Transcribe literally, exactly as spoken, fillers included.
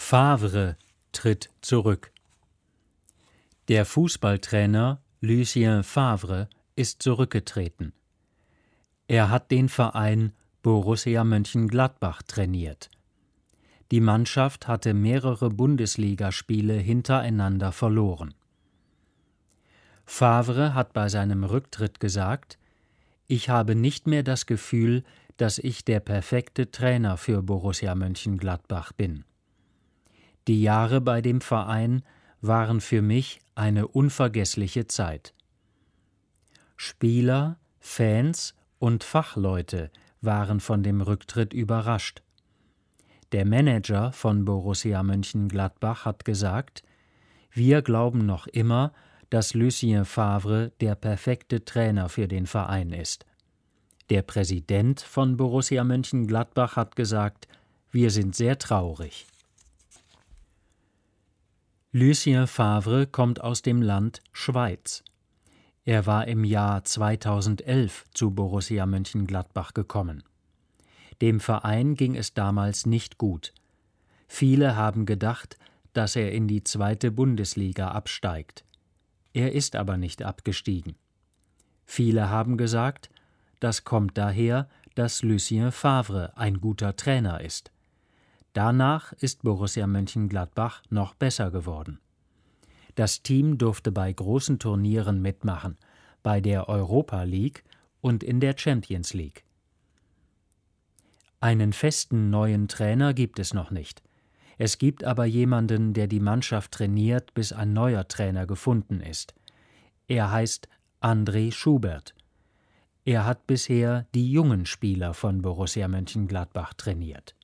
Favre tritt zurück. Der Fußballtrainer Lucien Favre ist zurückgetreten. Er hat den Verein Borussia Mönchengladbach trainiert. Die Mannschaft hatte mehrere Bundesligaspiele hintereinander verloren. Favre hat bei seinem Rücktritt gesagt: Ich habe nicht mehr das Gefühl, dass ich der perfekte Trainer für Borussia Mönchengladbach bin. Die Jahre bei dem Verein waren für mich eine unvergessliche Zeit. Spieler, Fans und Fachleute waren von dem Rücktritt überrascht. Der Manager von Borussia Mönchengladbach hat gesagt: Wir glauben noch immer, dass Lucien Favre der perfekte Trainer für den Verein ist. Der Präsident von Borussia Mönchengladbach hat gesagt: Wir sind sehr traurig. Lucien Favre kommt aus dem Land Schweiz. Er war im Jahr zweitausendelf zu Borussia Mönchengladbach gekommen. Dem Verein ging es damals nicht gut. Viele haben gedacht, dass er in die zweite Bundesliga absteigt. Er ist aber nicht abgestiegen. Viele haben gesagt, das kommt daher, dass Lucien Favre ein guter Trainer ist. Danach ist Borussia Mönchengladbach noch besser geworden. Das Team durfte bei großen Turnieren mitmachen, bei der Europa League und in der Champions League. Einen festen neuen Trainer gibt es noch nicht. Es gibt aber jemanden, der die Mannschaft trainiert, bis ein neuer Trainer gefunden ist. Er heißt André Schubert. Er hat bisher die jungen Spieler von Borussia Mönchengladbach trainiert.